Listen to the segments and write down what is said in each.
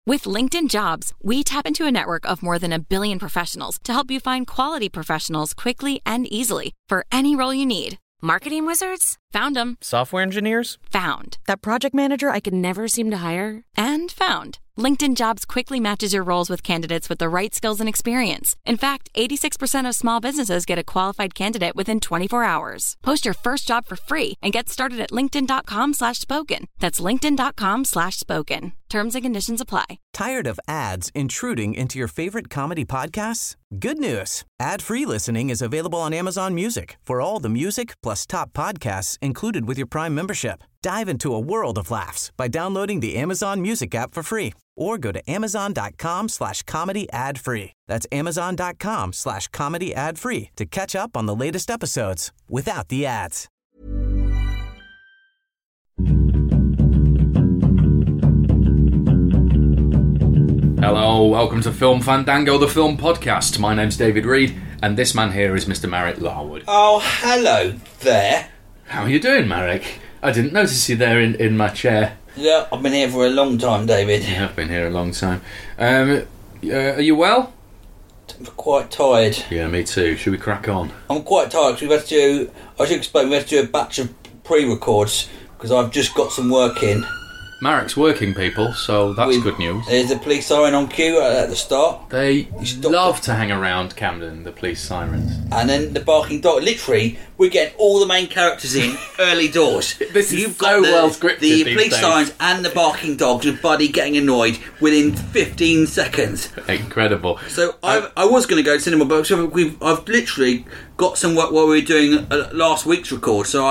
With LinkedIn Jobs, we tap into a network of more than 1 billion professionals to help you find quality professionals quickly and easily for any role you need. Marketing wizards? Found them. Software engineers? Found. That project manager I could never seem to hire? And found. LinkedIn Jobs quickly matches your roles with candidates with the right skills and experience. In fact, 86% of small businesses get a qualified candidate within 24 hours. Post your first job for free and get started at linkedin.com/spoken. That's linkedin.com/spoken. Terms and conditions apply. Tired of ads intruding into your favorite comedy podcasts? Good news. Ad-free listening is available on Amazon Music for all the music plus top podcasts included with your Prime membership. Dive into a world of laughs by downloading the Amazon Music app for free or go to amazon.com/comedy ad-free. That's amazon.com/comedy ad-free to catch up on the latest episodes without the ads. Hello, welcome to Film Fandango, the film podcast. My name's David Reed, and this man here is Mr. Marek Larwood. Oh, hello there. How are you doing, Marek? I didn't notice you there in my chair. Yeah, I've been here for a long time, David. You have been here a long time. Are you well? I'm quite tired. Yeah, me too. Should we crack on? I'm quite tired because I should explain, we had to do a batch of pre-records because I've just got some work in. Marek's working, people, so that's good news. There's a police siren on cue at the start. They love to hang around Camden, the police sirens. And then the barking dog. Literally, we're getting all the main characters in early doors. This is so well scripted. The these police days. Sirens and the barking dogs with Buddy getting annoyed within 15 seconds. Incredible. So I was going to go to cinema, but I've literally got some work while we were doing last week's record, so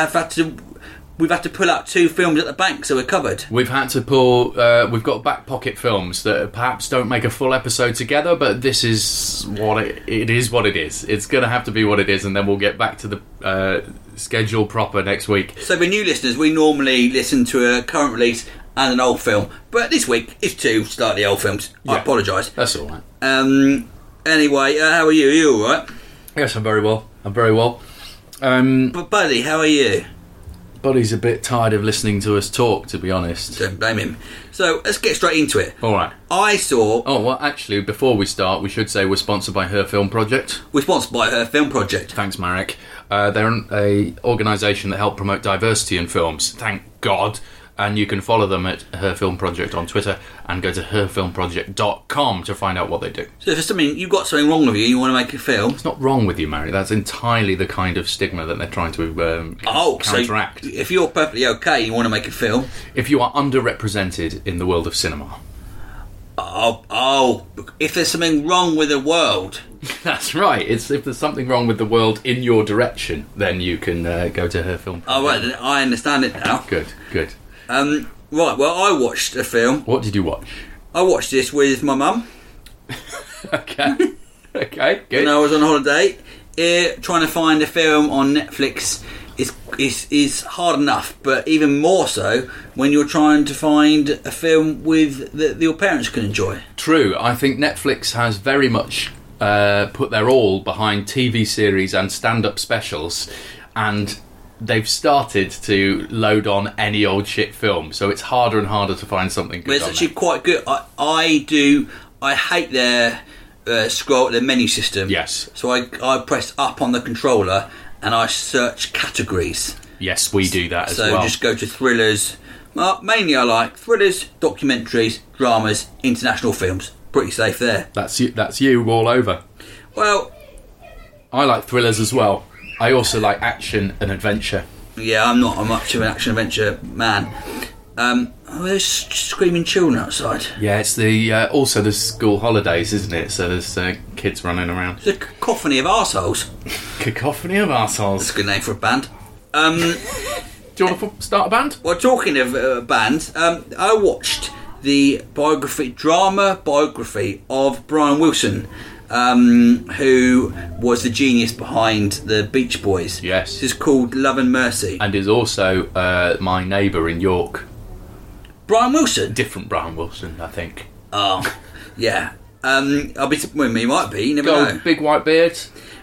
we've had to pull out 2 films at the bank, so we're covered. We've had to pull... we've got back pocket films that perhaps don't make a full episode together, but this is what it is what it is. It's going to have to be what it is, and then we'll get back to the schedule proper next week. So for new listeners, we normally listen to a current release and an old film, but this week it's 2 slightly old films. Yeah. I apologise. That's all right. Anyway, how are you? Are you all right? Yes, I'm very well. But Buddy, how are you? Buddy's a bit tired of listening to us talk, to be honest. Don't blame him. So, let's get straight into it. All right. Oh, well, actually, before we start, we should say we're sponsored by Her Film Project. We're sponsored by Her Film Project. Thanks, Marek. They're an organisation that help promote diversity in films. Thank God. And you can follow them at Her Film Project on Twitter and go to herfilmproject.com to find out what they do. So if you've got something wrong with you want to make a film... It's not wrong with you, Mary. That's entirely the kind of stigma that they're trying to counteract. So if you're perfectly okay, you want to make a film... If you are underrepresented in the world of cinema. If there's something wrong with the world... That's right. If there's something wrong with the world in your direction, then you can go to Her Film Project. Oh, right, I understand it now. Good. Right, well, I watched a film. What did you watch? I watched this with my mum. Okay, good. When I was on holiday, trying to find a film on Netflix is hard enough, but even more so when you're trying to find a film that your parents can enjoy. True. I think Netflix has very much put their all behind TV series and stand-up specials, and they've started to load on any old shit film, so it's harder and harder to find something good. But it's actually quite good. I hate their their menu system. Yes. So I press up on the controller and I search categories. Yes, we do that as well. So just go to thrillers. Mainly I like thrillers, documentaries, dramas, international films. Pretty safe there. That's you all over. Well, I like thrillers as well. I also like action and adventure. Yeah, I'm not much of an action-adventure man. There's screaming children outside. Yeah, it's also the school holidays, isn't it? So there's kids running around. It's a cacophony of arseholes. Cacophony of arseholes. That's a good name for a band. Do you want to start a band? Well, talking of bands, I watched the drama biography of Brian Wilson, who was the genius behind the Beach Boys. Yes. This is called Love and Mercy. And is also my neighbour in York. Brian Wilson? Different Brian Wilson, I think. Oh, yeah. I'll be disappointed. He might be. You never know. Big white beard.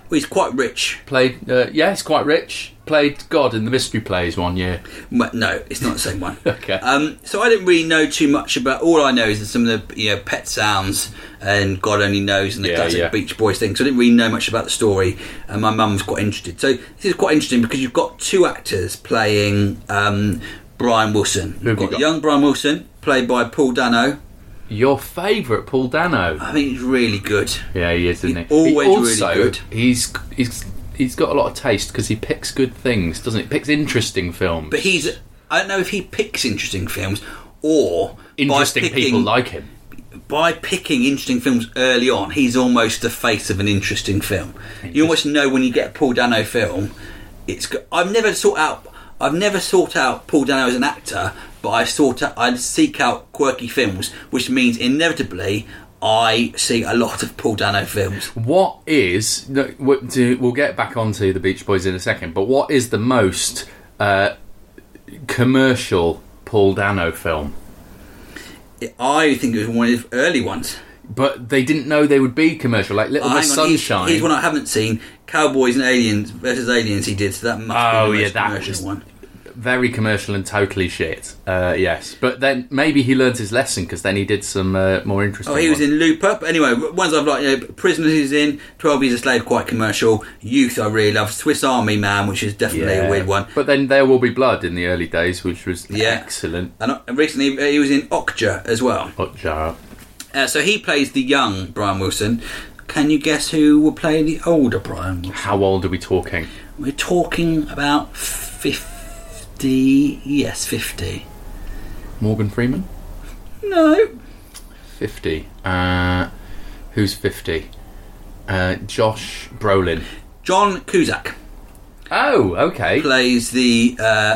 Well, he's quite rich. Played, he's quite rich. Played God in the Mystery Plays one year. Well, no, it's not the same one. Okay. So I didn't really know too much about. All I know is that some of the Pet Sounds and God Only Knows and the classic Beach Boys thing. So I didn't really know much about the story, and my mum was quite interested. So this is quite interesting because you've got two actors playing Brian Wilson. You've got young Brian Wilson, played by Paul Dano. Your favourite, Paul Dano. I think he's really good. Yeah, he is, isn't he? Always really good. He's got a lot of taste because he picks good things, doesn't he? He picks interesting films. But I don't know if he picks interesting films or interesting people like him. By picking interesting films early on, he's almost the face of an interesting film. You almost know when you get a Paul Dano film. I've never sought out Paul Dano as an actor, but I seek out quirky films, which means inevitably I see a lot of Paul Dano films. We'll get back onto the Beach Boys in a second, but what is the most commercial Paul Dano film? I think it was one of his early ones. But they didn't know they would be commercial, like Little Miss Sunshine. Here's one I haven't seen: Cowboys and Aliens versus Aliens. He did, so that must be the most commercial one. Very commercial and totally shit. Yes, but then maybe he learned his lesson because then he did some more interesting. He was in Looper. But anyway, ones I've liked, Prisoners he's in, 12 Years a Slave, quite commercial. Youth I really love. Swiss Army Man, which is definitely a weird one. But then There Will Be Blood in the early days, which was excellent. And recently he was in Okja as well. Okja. So he plays the young Brian Wilson. Can you guess who will play the older Brian Wilson? How old are we talking? We're talking about 50. Yes, 50. Morgan Freeman? No. 50. Who's 50? Josh Brolin. John Cusack. Oh, okay. Plays the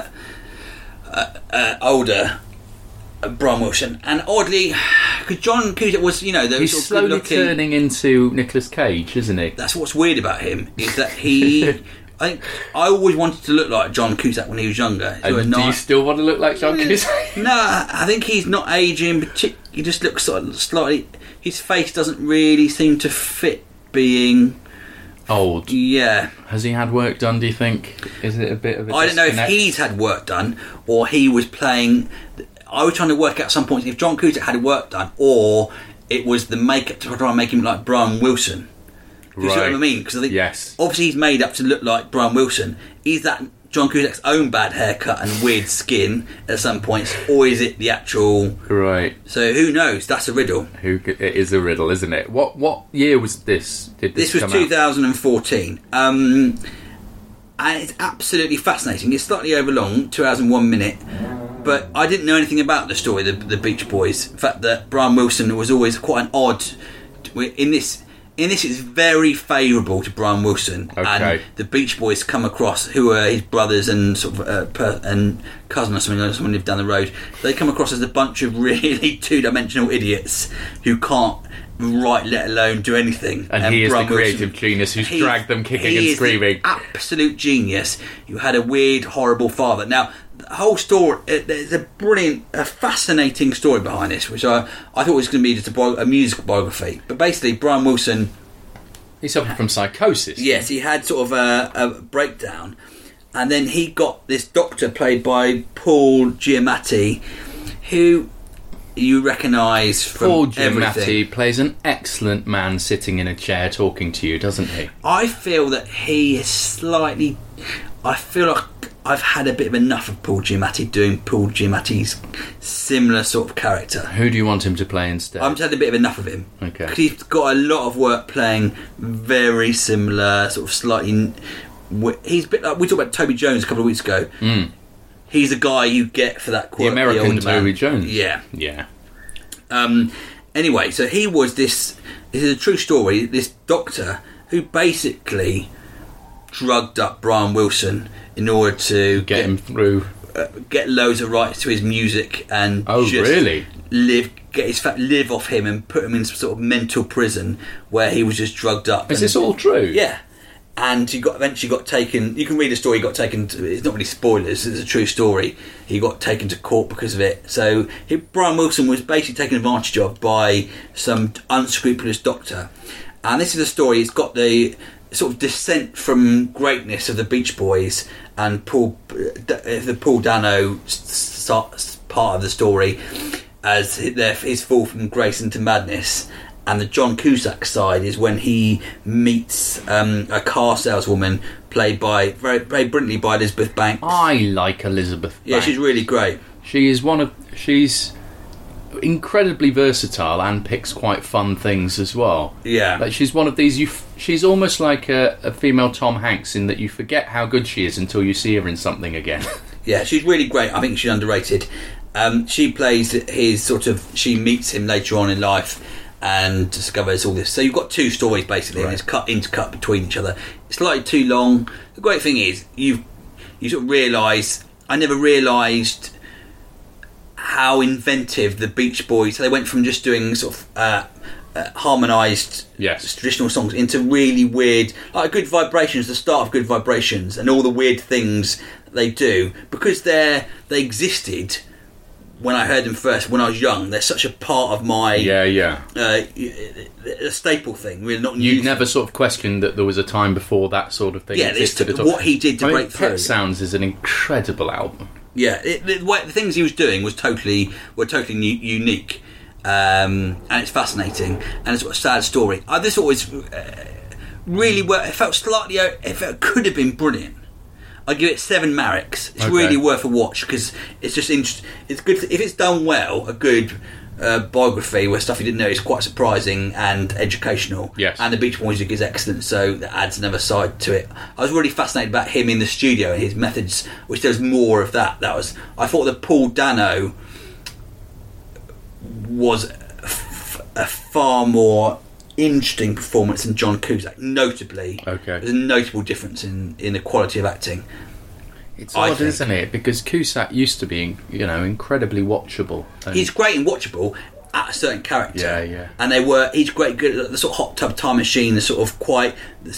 older Brian Wilson, and oddly, because John Cusack was, he's slowly turning into Nicolas Cage, isn't he? That's what's weird about him, is that he. I always wanted to look like John Cusack when he was younger. And do you still want to look like John Cusack? No, I think he's not aging. He just looks slightly. His face doesn't really seem to fit being old. Yeah. Has he had work done, do you think? Is it a bit of a I don't know if he's had work done or he was playing. I was trying to work out some points if John Cusack had work done or it was the makeup to try and make him like Brian Wilson. Do you see what I mean? Because I think obviously he's made up to look like Brian Wilson. Is that John Cusack's own bad haircut and weird skin at some points, or is it the actual? Right. So who knows? That's a riddle. It is a riddle, isn't it? What year was this? This was 2014. And it's absolutely fascinating. It's slightly overlong, 2 hours and 1 minute. But I didn't know anything about the story, the Beach Boys. The fact that Brian Wilson was always quite an odd. In this, it's very favourable to Brian Wilson, and the Beach Boys come across, who are his brothers and sort of and cousin or something, someone lived down the road. They come across as a bunch of really two-dimensional idiots who can't write, let alone do anything. And he is the creative genius who's dragged them kicking and screaming. Absolute genius. You had a weird, horrible father. Now, the whole story, there's a brilliant, fascinating story behind this, which I thought was going to be just a music biography. But basically, Brian Wilson... He suffered from psychosis. Yes, he had sort of a breakdown. And then he got this doctor played by Paul Giamatti, who you recognise from Paul Giamatti everything. Plays an excellent man sitting in a chair talking to you, doesn't he? I feel that he is slightly... I feel like I've had a bit of enough of Paul Giamatti doing Paul Giamatti's similar sort of character. Who do you want him to play instead? I've had a bit of enough of him. Okay. Because he's got a lot of work playing very similar, sort of slightly... He's a bit like... We talked about Toby Jones a couple of weeks ago. Mm. He's the guy you get for that quirky the American older man. Toby Jones. Yeah. Yeah. Anyway, so he was this... This is a true story. This doctor who basically drugged up Brian Wilson in order to get him through, get loads of rights to his music, and really live off him and put him in some sort of mental prison where he was just drugged up. Is this all true? Yeah. And he eventually got taken. You can read the story. He got taken. It's not really spoilers. It's a true story. He got taken to court because of it. So Brian Wilson was basically taken advantage of by some unscrupulous doctor. And this is a story. It's got the sort of descent from greatness of the Beach Boys and the Paul Dano part of the story as his fall from grace into madness, and the John Cusack side is when he meets a car saleswoman played by very, very brilliantly by Elizabeth Banks. I like Elizabeth Banks. Yeah, she's really great. She's incredibly versatile and picks quite fun things as well. Yeah, like she's one of these. She's almost like a female Tom Hanks in that you forget how good she is until you see her in something again. Yeah, she's really great. I think she's underrated. She plays his sort of. She meets him later on in life and discovers all this. So you've got two stories basically, right. And it's intercut between each other. It's slightly too long. The great thing is you sort of realise. I never realised how inventive the Beach Boys. So they went from just doing sort of harmonised traditional songs into really weird, like Good Vibrations, the start of Good Vibrations, and all the weird things they do because they existed when I heard them first when I was young. They're such a part of my a staple thing. We're not. You'd never sort of questioned that there was a time before that sort of thing existed at all. What he did to break through. Pet Sounds is an incredible album. Yeah, the things he was doing were totally unique, and it's fascinating, and it's a sad story. This always really it felt slightly. It could have been brilliant. I give it 7 Mareks. It's really worth a watch because it's just interesting. It's good if it's done well. A good biography where stuff you didn't know is quite surprising and educational. Yes, and the Beach Boys music is excellent, so that adds another side to it. I was really fascinated about him in the studio and his methods, which there's more of that. I thought that Paul Dano was a far more interesting performance than John Cusack. Notably, there's a notable difference in the quality of acting. It's odd, isn't it? Because Cusack used to be, incredibly watchable. He's great and watchable at a certain character. Yeah. And he's great good at the sort of Hot Tub Time Machine, the sort of quite.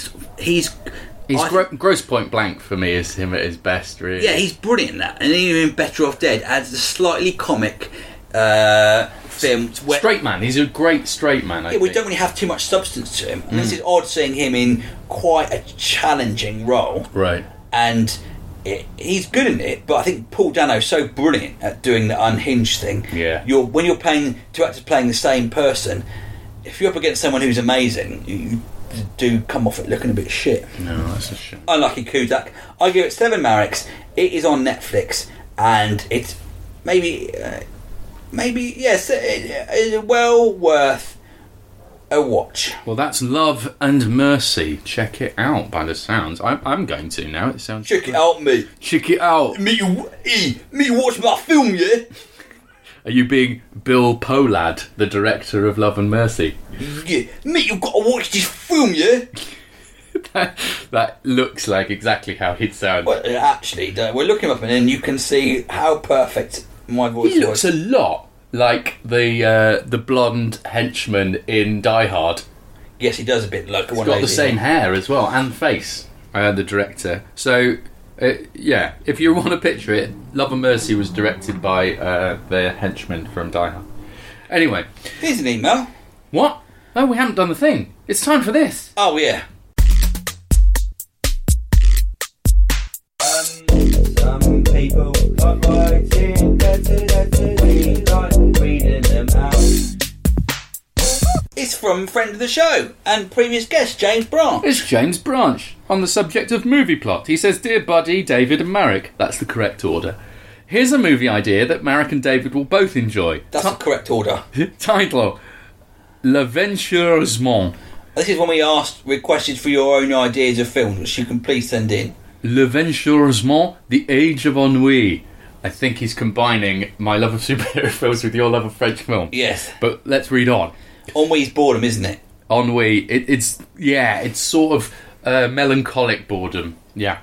Grosse Point Blank for me is him at his best, really. Yeah, he's brilliant in that. And even Better Off Dead adds the slightly comic film. Straight man. He's a great straight man, I think. We don't really have too much substance to him. And this is odd seeing him in quite a challenging role. Right. And he's good in it, but I think Paul Dano's so brilliant at doing the unhinged thing. Yeah. When you're playing two actors playing the same person, if you're up against someone who's amazing, you do come off it looking a bit shit. No, that's a shame. Unlucky Cusack. I give it 7 Mareks. It is on Netflix, and it's maybe yes, it's well worth a watch. Well, that's Love and Mercy. Check it out by the sounds. I'm going to now. It sounds. Check it out, mate. Check it out. Me watch my film, yeah. Are you being Bill Polad, the director of Love and Mercy? Yeah, mate, you've got to watch this film, yeah. that looks like exactly how he'd sound. Well, actually, we're looking him up, and then you can see how perfect my voice was. He looks a lot like the blonde henchman in Die Hard. Yes, he does a bit like one of those. He's got the same hair as well, and face, the director. So, if you want to picture it, Love and Mercy was directed by the henchman from Die Hard. Anyway. Here's an email. What? Oh, we haven't done the thing. It's time for this. Oh, yeah. Some people like writing letters, we like reading them out. It's from friend of the show and previous guest, James Branch. It's James Branch. On the subject of movie plot, he says, Dear Buddy, David and Marek. That's the correct order. Here's a movie idea that Marek and David will both enjoy. That's the correct order. Title, L'Aventureusement. This is when we requested for your own ideas of films, which you can please send in. L'Aventureusement, The Age of Ennui. I think he's combining my love of superhero films with your love of French film. Yes. But let's read on. Ennui's boredom, isn't it? Ennui. It's sort of melancholic boredom. Yeah.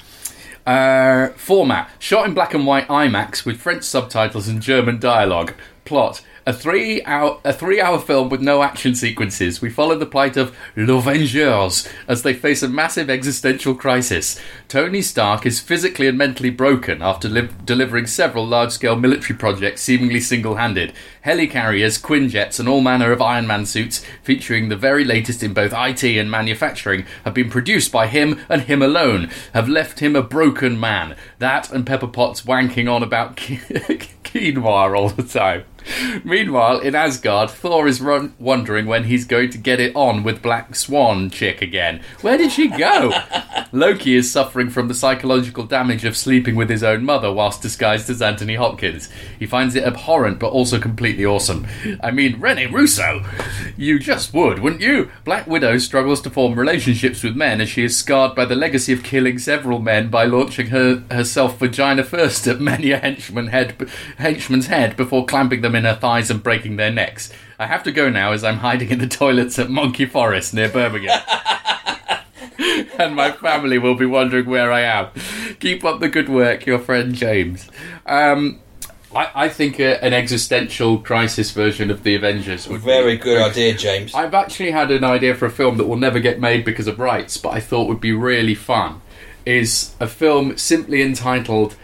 Format. Shot in black and white IMAX with French subtitles and German dialogue. Plot. A three-hour film with no action sequences. We follow the plight of l'Avengers as they face a massive existential crisis. Tony Stark is physically and mentally broken after delivering several large-scale military projects seemingly single-handed. Helicarriers, Quinjets, and all manner of Iron Man suits featuring the very latest in both IT and manufacturing have been produced by him and him alone, have left him a broken man. That and Pepper Potts wanking on about quinoa all the time. Meanwhile, in Asgard, Thor is wondering when he's going to get it on with Black Swan chick again. Where did she go? Loki is suffering from the psychological damage of sleeping with his own mother whilst disguised as Anthony Hopkins. He finds it abhorrent but also completely awesome. I mean, Rene Russo! You just would, wouldn't you? Black Widow struggles to form relationships with men as she is scarred by the legacy of killing several men by launching herself vagina first at many a henchman's head before clamping them in her thighs and breaking their necks. I have to go now as I'm hiding in the toilets at Monkey Forest near Birmingham. And my family will be wondering where I am. Keep up the good work, your friend James. I think an existential crisis version of the Avengers would Very good idea, James. I've actually had an idea for a film that will never get made because of rights, but I thought would be really fun. Is a film simply entitled...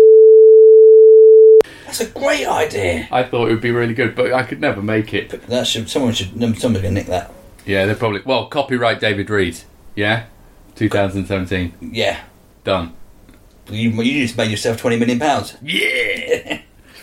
That's a great idea. I thought it would be really good, but I could never make it. Someone's gonna nick that. Yeah, they're probably... Well, copyright David Reed. Yeah? 2017. Yeah. Done. You just made yourself £20 million. Yeah!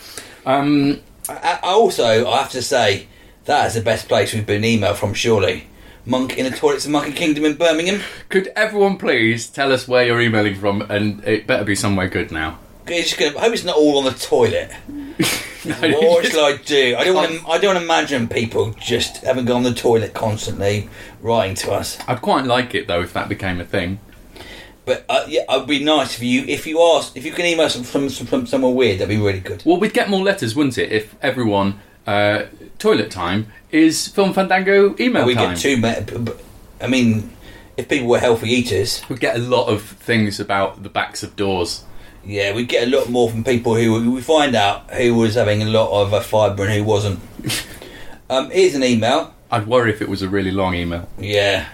I have to say, that is the best place we've been emailed from, surely. Monk in the toilets of Monkey Kingdom in Birmingham. Could everyone please tell us where you're emailing from, and it better be somewhere good now. I hope it's not all on the toilet. What shall I do? I don't want to imagine people just having gone on the toilet constantly writing to us. I'd quite like it though if that became a thing. But yeah, it'd be nice if you can email us from somewhere weird. That'd be really good. Well, we'd get more letters, wouldn't it? If everyone toilet time is Film Fandango email we time. Get too many. I mean, if people were healthy eaters, we'd get a lot of things about the backs of doors. Yeah, we get a lot more from people who we find out who was having a lot of fibre and who wasn't. Here's an email. I'd worry if it was a really long email. Yeah.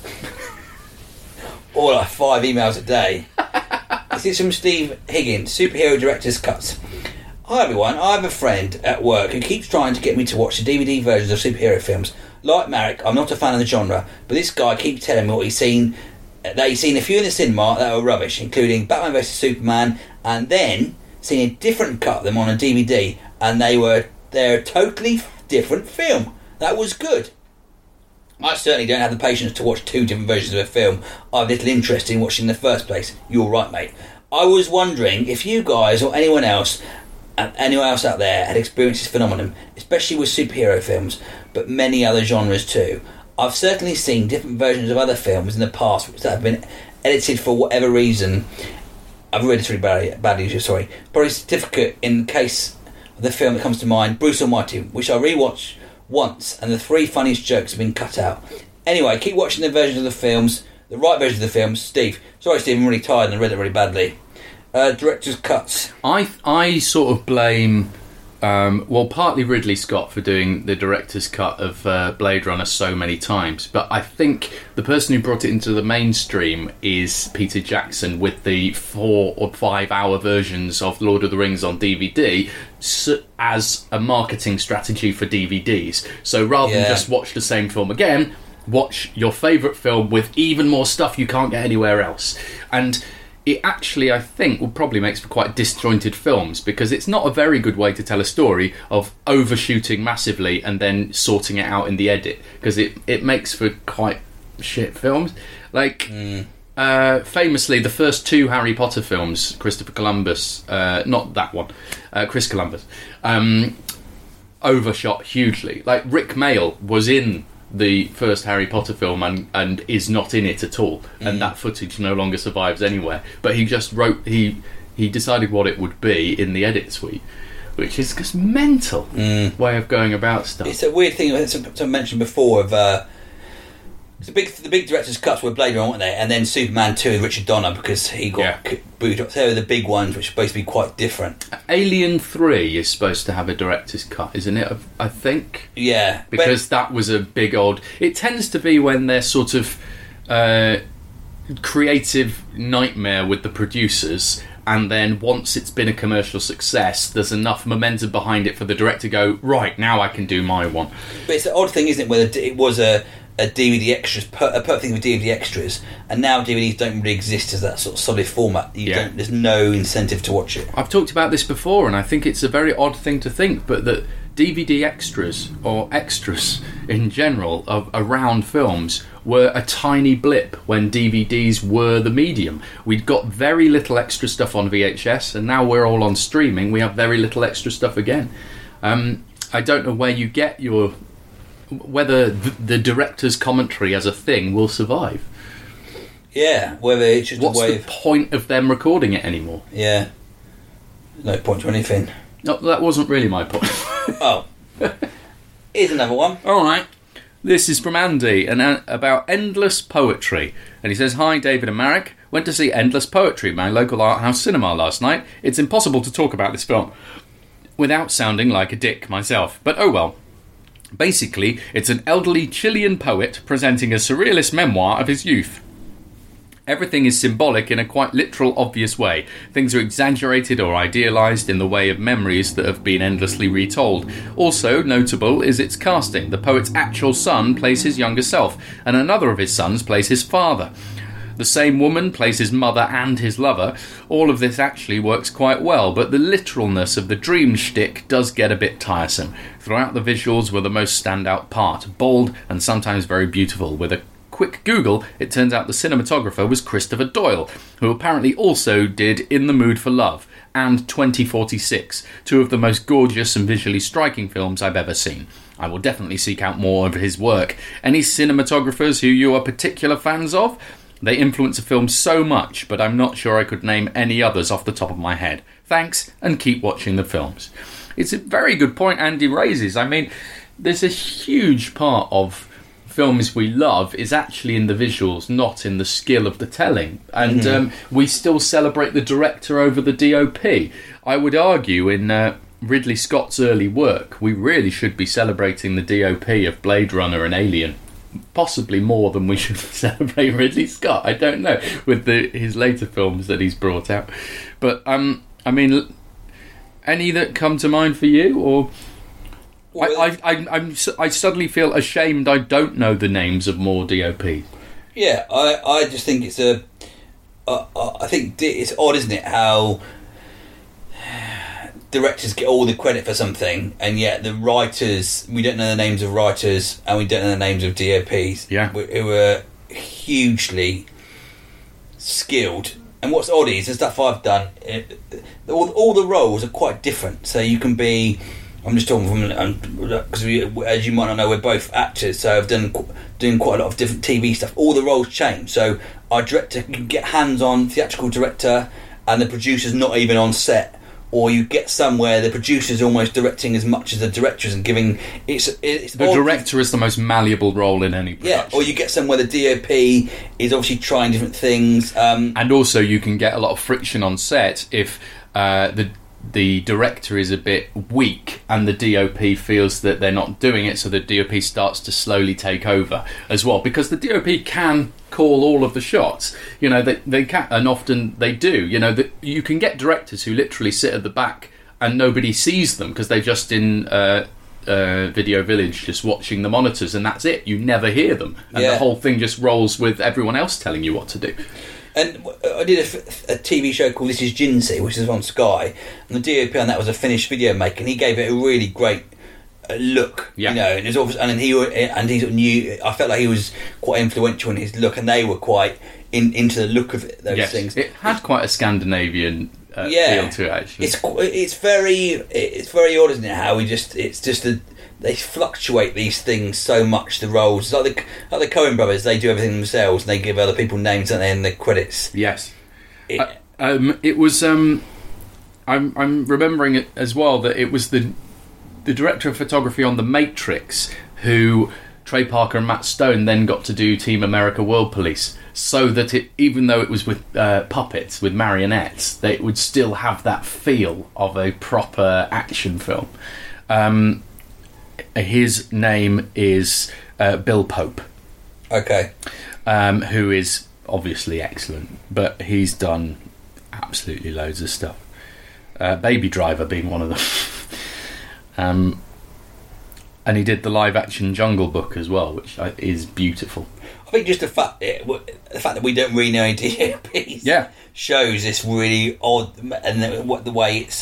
Or like 5 emails a day. This is from Steve Higgins, Superhero Director's Cuts. Hi everyone, I have a friend at work who keeps trying to get me to watch the DVD versions of superhero films. Like Marek, I'm not a fan of the genre, but this guy keeps telling me what he's seen. That he's seen a few in the cinema that were rubbish, including Batman vs Superman, and then seen a different cut of them on a DVD, and they're a totally different film. That was good. I certainly don't have the patience to watch 2 different versions of a film I have little interest in watching in the first place. You're right, mate. I was wondering if you guys or anyone else out there had experienced this phenomenon, especially with superhero films, but many other genres too. I've certainly seen different versions of other films in the past that have been edited for whatever reason. I've read this really badly, sorry. Probably certificate in the case of the film that comes to mind, Bruce Almighty, which I rewatched once, and the 3 funniest jokes have been cut out. Anyway, keep watching the versions of the films, the right versions of the films. Steve. Sorry, Steve, I'm really tired and I read it really badly. Director's cuts. I sort of blame... partly Ridley Scott for doing the director's cut of Blade Runner so many times, but I think the person who brought it into the mainstream is Peter Jackson with the 4 or 5 hour versions of Lord of the Rings on DVD as a marketing strategy for DVDs. So rather than just watch the same film again, watch your favourite film with even more stuff you can't get anywhere else. And it actually, I think, will probably make for quite disjointed films, because it's not a very good way to tell a story of overshooting massively and then sorting it out in the edit, because it makes for quite shit films. Like, famously, the first 2 Harry Potter films, Christopher Columbus, not that one, Chris Columbus, overshot hugely. Like, Rick Mayall was in the first Harry Potter film and is not in it at all, and that footage no longer survives anywhere, but he just wrote he decided what it would be in the edit suite, which is just mental way of going about stuff. It's a weird thing, as I mentioned before, of The big director's cuts were Blade Runner, weren't they? And then Superman 2 with Richard Donner, because he got booted up. They were the big ones, which are supposed to be quite different. Alien 3 is supposed to have a director's cut, isn't it? I think. Yeah. Because that was a big old... It tends to be when they're sort of creative nightmare with the producers, and then once it's been a commercial success, there's enough momentum behind it for the director to go, right, now I can do my one. But it's an odd thing, isn't it, where it was a DVD extras, a perfect thing with DVD extras, and now DVDs don't really exist as that sort of solid format. There's no incentive to watch it. I've talked about this before, and I think it's a very odd thing to think, but that DVD extras, or extras in general, around films were a tiny blip when DVDs were the medium. We'd got very little extra stuff on VHS, and now we're all on streaming. We have very little extra stuff again. I don't know where you get whether the director's commentary as a thing will survive. Yeah, whether it's just what's the point of them recording it anymore? Yeah, no point to anything. No, that wasn't really my point. Oh, here's another one. All right, this is from Andy and about Endless Poetry, and he says, "Hi, David and Marek. Went to see Endless Poetry at my local art house cinema last night. It's impossible to talk about this film without sounding like a dick myself, but oh well. Basically, it's an elderly Chilean poet presenting a surrealist memoir of his youth. Everything is symbolic in a quite literal, obvious way. Things are exaggerated or idealised in the way of memories that have been endlessly retold. Also notable is its casting. The poet's actual son plays his younger self, and another of his sons plays his father. The same woman plays his mother and his lover. All of this actually works quite well, but the literalness of the dream shtick does get a bit tiresome. Throughout, the visuals were the most standout part, bold and sometimes very beautiful. With a quick Google, it turns out the cinematographer was Christopher Doyle, who apparently also did In the Mood for Love and 2046, two of the most gorgeous and visually striking films I've ever seen. I will definitely seek out more of his work. Any cinematographers who you are particular fans of? They influence a film so much, but I'm not sure I could name any others off the top of my head. Thanks, and keep watching the films." It's a very good point Andy raises. I mean, there's a huge part of films we love is actually in the visuals, not in the skill of the telling. And we still celebrate the director over the DOP. I would argue in Ridley Scott's early work, we really should be celebrating the DOP of Blade Runner and Alien. Possibly more than we should celebrate Ridley Scott. I don't know, with his later films that he's brought out. But I mean, any that come to mind for you? Or I suddenly feel ashamed I don't know the names of more DOPs. Yeah, I just think it's I think it's odd, isn't it, how directors get all the credit for something, and yet the writers, we don't know the names of writers, and we don't know the names of DOPs, who are hugely skilled. And what's odd is the stuff I've done, all the roles are quite different. So you can be, I'm just talking from, because as you might not know, we're both actors, so I've doing quite a lot of different TV stuff. All the roles change. So our director can get hands-on theatrical director, and the producer's not even on set. Or you get somewhere the producer's almost directing as much as the director is, and giving it's the director is the most malleable role in any production. Yeah, or you get somewhere the DOP is obviously trying different things, and also you can get a lot of friction on set if the director is a bit weak and the DOP feels that they're not doing it, so the DOP starts to slowly take over as well, because the DOP can call all of the shots. You know, they can, and often they do. You know, that you can get directors who literally sit at the back and nobody sees them because they're just in Video Village just watching the monitors, and that's it. You never hear them, and the whole thing just rolls with everyone else telling you what to do. And I did a TV show called This Is Jinsey, which is on Sky, and the DOP on that was a Finnish video maker, and he gave it a really great look, you know, and it's obvious, and he sort of knew. I felt like he was quite influential in his look, and they were quite into the look of those things. It had quite a Scandinavian feel to it, actually. It's very odd, isn't it? How they fluctuate these things so much. The roles, like the Coen brothers, they do everything themselves, and they give other people names, don't they, in the credits. Yes, it was. I'm remembering it as well that it was the director of photography on The Matrix who Trey Parker and Matt Stone then got to do Team America World Police, so that even though it was with puppets, with marionettes, they would still have that feel of a proper action film. His name is Bill Pope. Okay. Who is obviously excellent, but he's done absolutely loads of stuff. Baby Driver being one of them. And he did the live-action Jungle Book as well, which is beautiful. I think just the fact that we don't really know any DOPs shows this really odd, and the way it's.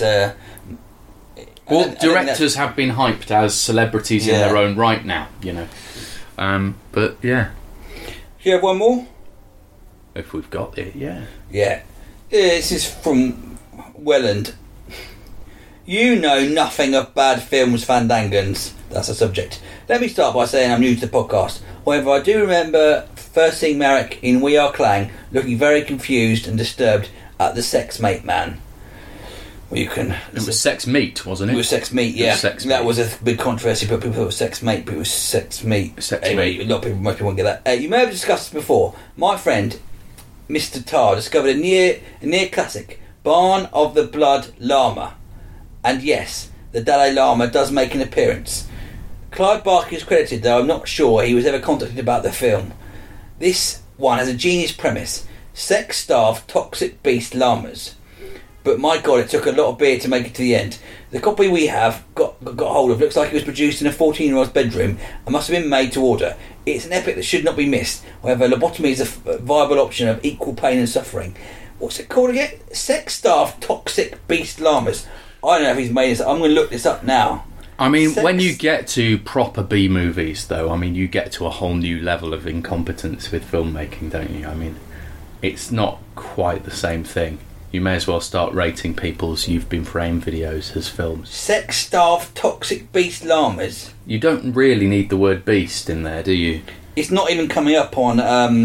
Directors have been hyped as celebrities in their own right now, you know. But yeah. Do you have one more? If we've got it, yeah. Yeah. This is from Welland. You know nothing of bad films fandangans. That's the subject. Let me start by saying I'm new to the podcast. However, I do remember first seeing Marek in We Are Clang looking very confused and disturbed at the Sex Mate Man. Well, you can. It was Sex Meat, wasn't it? It was Sex Meat, yeah. That was a big controversy, but people thought it was Sex Mate, but it was Sex Meat. Meat. A lot of people, most people won't get that. You may have discussed this before. My friend, Mr. Tar, discovered a near classic, Barn of the Blood Llama. And yes, the Dalai Lama does make an appearance. Clive Barker is credited, though I'm not sure he was ever contacted about the film. This one has a genius premise. Sex-starved, toxic beast llamas. But my God, it took a lot of beer to make it to the end. The copy we have got hold of looks like it was produced in a 14-year-old's bedroom and must have been made to order. It's an epic that should not be missed. However, lobotomy is a viable option of equal pain and suffering. What's it called again? Sex-starved, toxic beast llamas. I don't know if he's made this. I'm going to look this up now. I mean, when you get to proper B movies, though, I mean, you get to a whole new level of incompetence with filmmaking, don't you? I mean, it's not quite the same thing. You may as well start rating people's You've Been Framed videos as films. Sex-starved, toxic beast llamas. You don't really need the word beast in there, do you? It's not even coming up on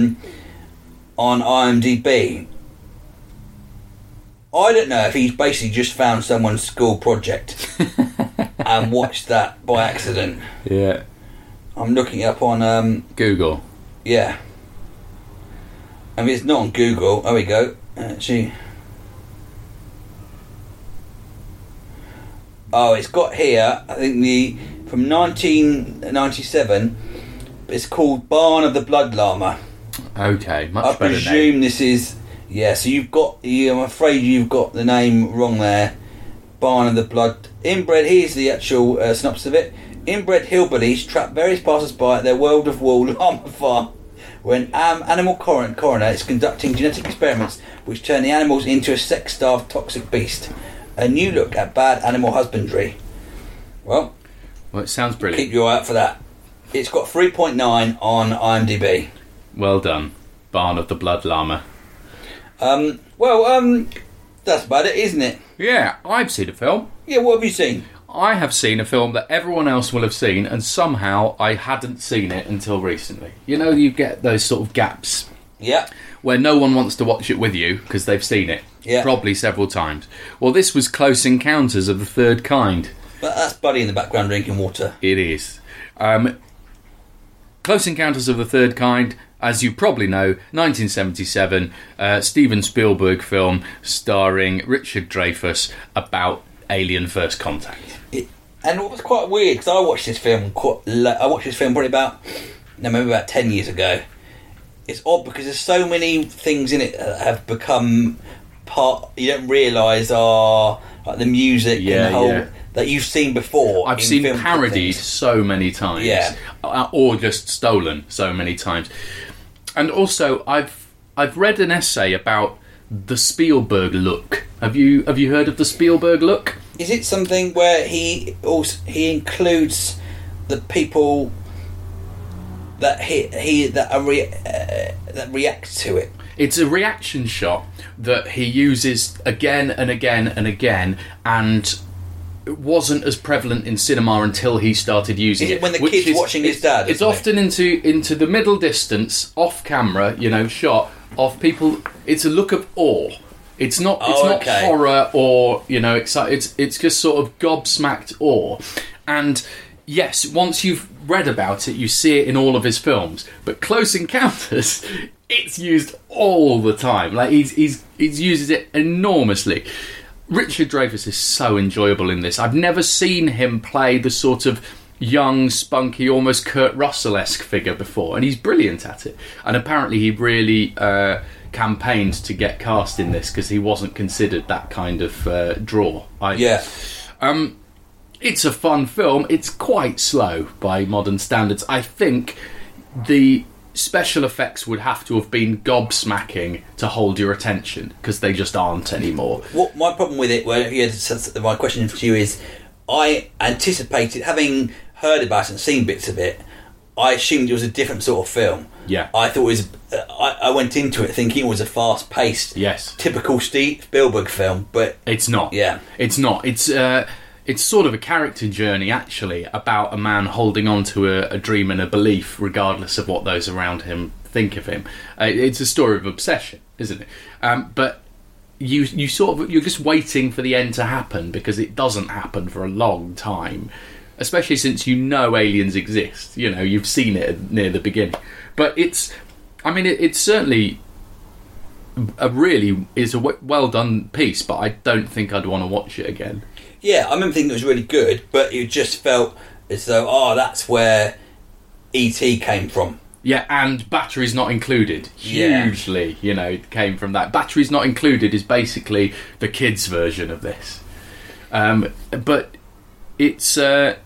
IMDb. I don't know if he's basically just found someone's school project and watched that by accident. Yeah. I'm looking it up on Google. Yeah. I mean, it's not on Google. There we go. Actually. Oh, it's got here, I think from 1997, it's called Barn of the Blood Llama. Okay, much better name. I presume this is... Yeah, so I'm afraid you've got the name wrong there. Barn of the Blood. Inbred, here's the actual synopsis of it. Inbred hillbillies trap various passers-by at their World of Wool llama farm, where an animal coroner is conducting genetic experiments which turn the animals into a sex-starved toxic beast. A new look at bad animal husbandry. Well, it sounds brilliant. Keep your eye out for that. It's got 3.9 on IMDb. Well done, Barn of the Blood Llama. That's about it, isn't it? Yeah, I've seen a film. Yeah, what have you seen? I have seen a film that everyone else will have seen, and somehow I hadn't seen it until recently. You know, you get those sort of gaps. Yeah. Where no one wants to watch it with you because they've seen it. Yeah. Probably several times. Well, this was Close Encounters of the Third Kind. But that's Buddy in the background drinking water. It is. Close Encounters of the Third Kind, as you probably know, 1977, Steven Spielberg film starring Richard Dreyfuss about alien first contact. And what was quite weird, because I watched this film probably about 10 years ago. It's odd because there's so many things in it that have become part you don't realise are like the music and the whole that you've seen before. I've seen parodied so many times, or just stolen so many times. And also, I've read an essay about the Spielberg look. Have you heard of the Spielberg look? Is it something where he includes the people that that react to it? It's a reaction shot that he uses again and again and again, and it wasn't as prevalent in cinema until he started using it. When the kid's watching his dad? It's often into the middle distance, off camera, shot of people. It's a look of awe. It's not horror or it's just sort of gobsmacked awe, and Yes, once you've read about it, you see it in all of his films. But Close Encounters, it's used all the time. Like he's uses it enormously. Richard Dreyfuss is so enjoyable in this. I've never seen him play the sort of young, spunky, almost Kurt Russell-esque figure before, and he's brilliant at it. And apparently he really campaigned to get cast in this because he wasn't considered that kind of draw either. Yeah. It's a fun film. It's quite slow by modern standards. I think the special effects would have to have been gobsmacking to hold your attention because they just aren't anymore. What my problem with it, my question to you is, I anticipated, having heard about it and seen bits of it, I assumed it was a different sort of film. Yeah. I thought it was. I went into it thinking it was a fast-paced, typical Spielberg film, but it's not. Yeah, it's not. It's sort of a character journey, actually, about a man holding on to a dream and a belief, regardless of what those around him think of him. It's a story of obsession, isn't it? But you're just waiting for the end to happen because it doesn't happen for a long time. Especially since you know aliens exist. You know, you've seen it near the beginning. But it's certainly a well done piece, but I don't think I'd want to watch it again. Yeah, I remember thinking it was really good, but it just felt as though, that's where E.T. came from. Yeah, and Batteries Not Included, hugely, came from that. Batteries Not Included is basically the kids' version of this. But it's...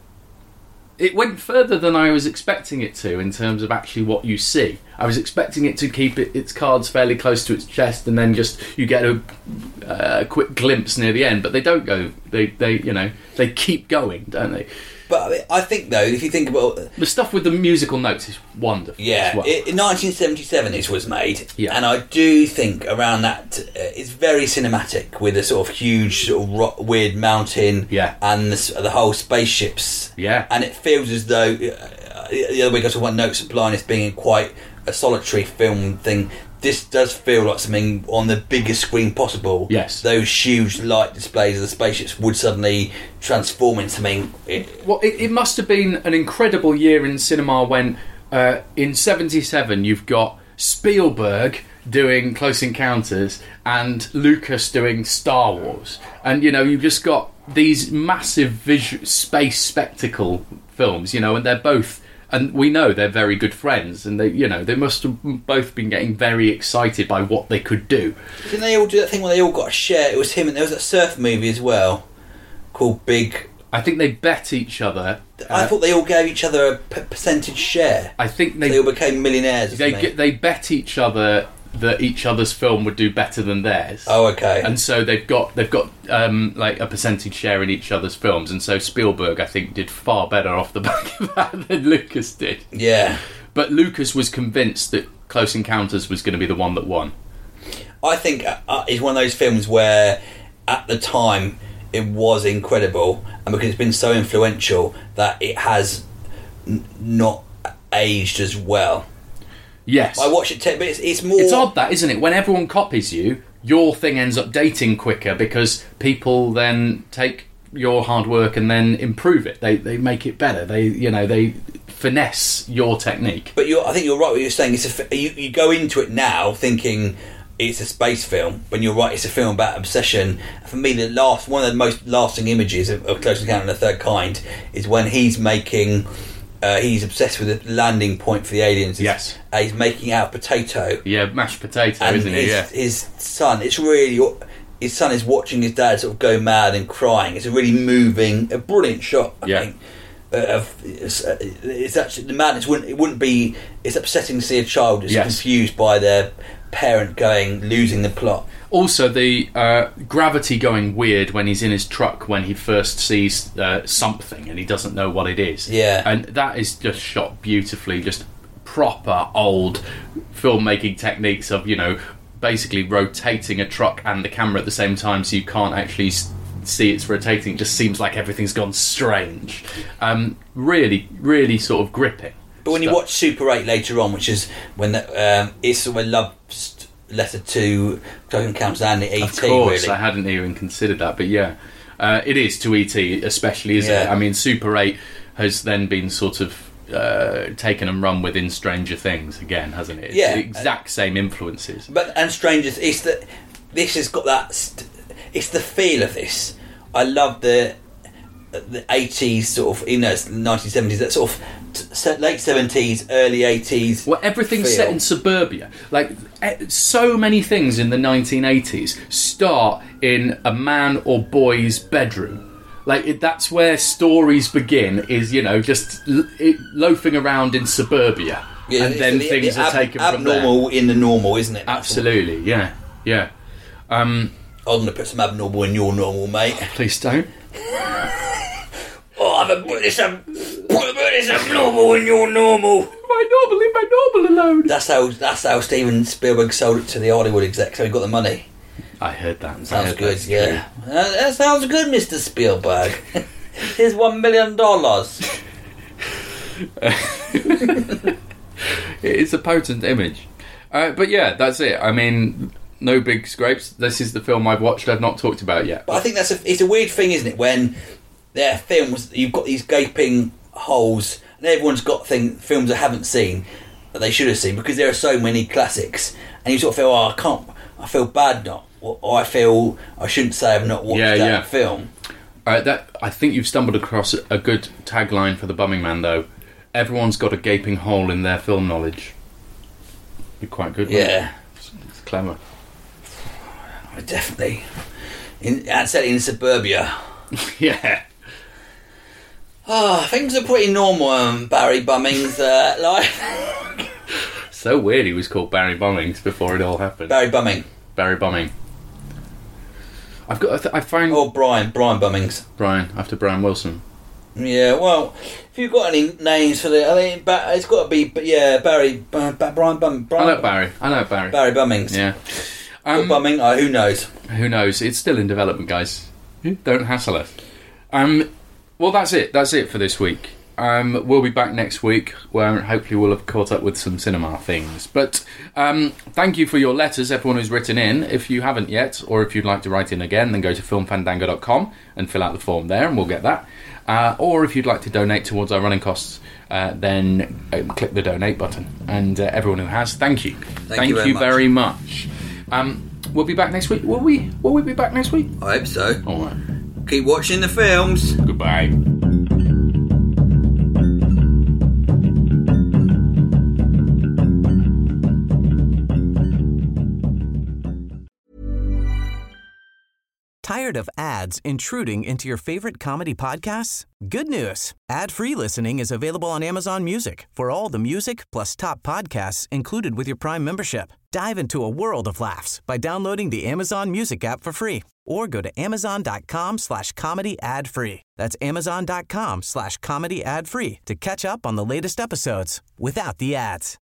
it went further than I was expecting it to in terms of actually what you see. I was expecting it to keep its cards fairly close to its chest, and then just you get a quick glimpse near the end. But they don't go. They keep going, don't they? But I think though, if you think about the stuff with the musical notes, is wonderful. Yeah, as well. In 1977 this was made, yeah. And I do think around that it's very cinematic with a sort of huge, sort of weird mountain, and the whole spaceships, and it feels as though the other week I was talking about Notes of Blindness being quite a solitary film thing. This does feel like something on the biggest screen possible. Yes. Those huge light displays of the spaceships would suddenly transform into something. It must have been an incredible year in cinema when, in 77, you've got Spielberg doing Close Encounters and Lucas doing Star Wars. And, you've just got these massive space spectacle films, and they're both... And we know they're very good friends, and they must have both been getting very excited by what they could do. Didn't they all do that thing where they all got a share? It was him, and there was that surf movie as well called Big. I think they bet each other. I thought they all gave each other a percentage share. I think they all became millionaires. They bet each other that each other's film would do better than theirs. Oh, okay. And so they've got like a percentage share in each other's films, and so Spielberg, I think, did far better off the back of that than Lucas did. Yeah. But Lucas was convinced that Close Encounters was going to be the one that won. I think it's one of those films where, at the time, it was incredible, and because it's been so influential, that it has not aged as well. Yes. I watch it, but it's more... It's odd that, isn't it? When everyone copies you, your thing ends up dating quicker because people then take your hard work and then improve it. They make it better. They finesse your technique. But I think you're right what you're saying. You go into it now thinking it's a space film, when you're right, it's a film about obsession. For me, one of the most lasting images of Close Encounter of the Third Kind is when he's making... he's obsessed with the landing point for the aliens. Yes. He's making out potato. Yeah, mashed potato, isn't he? Yeah. His son, his son is watching his dad sort of go mad and crying. It's a really moving, a brilliant shot, I think. It's actually, the madness wouldn't be... It's upsetting to see a child just confused by their parent losing the plot. Also, the gravity going weird when he's in his truck when he first sees something and he doesn't know what it is. Yeah. And that is just shot beautifully, just proper old filmmaking techniques of, basically rotating a truck and the camera at the same time so you can't actually see it's rotating. It just seems like everything's gone strange. Really, really sort of gripping. But when you watch Super 8 later on, which is when it's sort of a love letter to Close Encounters and E.T. Of course, really. I hadn't even considered that, but yeah, it is to E.T. especially, isn't it? I mean, Super 8 has then been sort of taken and run within Stranger Things again, hasn't it? It's Yeah. the exact same influences. And Strangers, this has got that. It's the feel of this. I love the 80s sort of, 1970s, that sort of late 70s, early 80s. Well, everything's feel. set in suburbia. Like, so many things in the 1980s start in a man or boy's bedroom. Like, that's where stories begin, is, just loafing around in suburbia. Yeah, and then things are taken from there. Abnormal in the normal, isn't it? Absolutely, yeah. I'm going to put some abnormal in your normal, mate. Please don't. Oh, I've put this abnormal in your normal. Leave my normal alone. That's how Steven Spielberg sold it to the Hollywood exec, so he got the money. I heard that. Sounds good, yeah. That sounds good, Mr. Spielberg. Here's $1 million. It's a potent image. But yeah, that's it. I mean, no big scrapes. This is the film I've watched I've not talked about yet. But I think it's a weird thing, isn't it, when there are films, you've got these gaping holes, and everyone's got films they haven't seen that they should have seen, because there are so many classics, and you sort of feel, I feel bad not, or I feel I shouldn't say I've not watched that film. I think you've stumbled across a good tagline for The Bumming Man, though. Everyone's got a gaping hole in their film knowledge. You're quite good. Yeah. It's clever. Definitely. Certainly in suburbia. Yeah. Things are pretty normal in Barry Bumming's life. So weird he was called Barry Bummings before it all happened. Barry Bumming. I found... Or Brian Bummings. Brian, after Brian Wilson. Yeah, well, if you've got any names for it's got to be, Barry, Brian Bumming. I like Barry. Barry Bummings. Yeah. Or Bumming, who knows? Who knows? It's still in development, guys. Don't hassle us. Well, that's it. That's it for this week. We'll be back next week, where hopefully we'll have caught up with some cinema things. But thank you for your letters, everyone who's written in. If you haven't yet, or if you'd like to write in again, then go to filmfandango.com and fill out the form there, and we'll get that. Or if you'd like to donate towards our running costs, then click the donate button. And everyone who has, thank you. Thank you very much. We'll be back next week. Will we be back next week? I hope so. All right. Keep watching the films. Goodbye. Tired of ads intruding into your favorite comedy podcasts? Good news. Ad-free listening is available on Amazon Music for all the music plus top podcasts included with your Prime membership. Dive into a world of laughs by downloading the Amazon Music app for free or go to amazon.com/comedy ad-free. That's amazon.com/comedy ad-free to catch up on the latest episodes without the ads.